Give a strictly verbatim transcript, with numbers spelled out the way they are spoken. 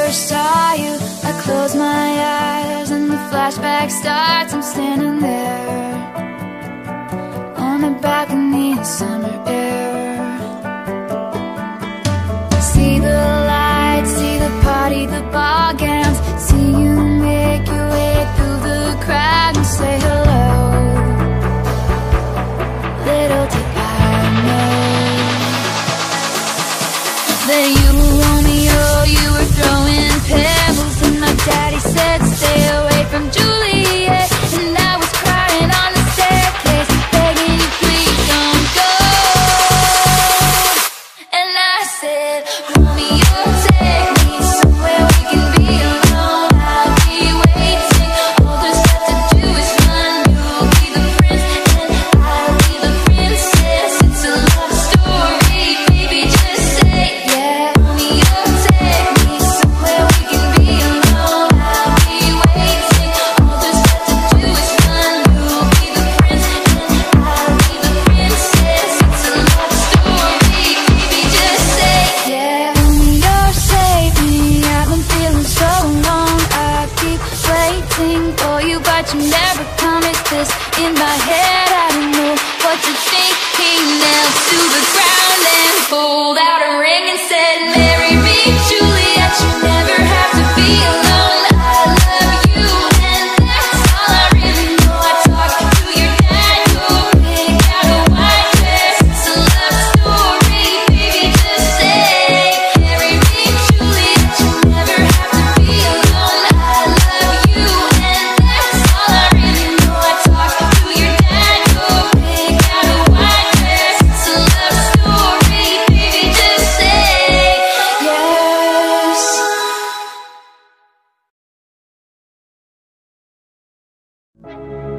first saw you, I close my eyes and the flashback starts. I'm standing there on the balcony in summer air. See the lights, see the party, the ball gowns. See you make your way through the crowd and say hello. Little did I know that you were Romeo, you were throwing pebbles, and my daddy said stay away from Juliet. And I was crying on the staircase, begging you please don't go. And I said, Romeo, take me somewhere we can be alone. I'll be waiting, all there's left to do is run. You'll be the prince and I'll be the princess. It's a love story, baby, just say yeah. Romeo, take me somewhere we can be alone. I'll be waiting, all there's left to do is run. You'll be the prince and I'll be the princess. It's a love story, baby, just say yeah. Romeo, save me, I've been feeling so alone. I keep waiting for you, but you never come. It's this in my head, I don't know what you're thinking. Nailed to the ground and pulled out a ring and said, marry me, Juliet, you never have to be alone. I love you and that's all I really know. I talked to your dad, you'll pick out a white dress. It's a love story, baby, just say marry me, Juliet, you never have to be alone. I love you and that's all I really know. I talked to your dad, you'll pick out a white dress. It's a love story, baby, just say yes. Thank you.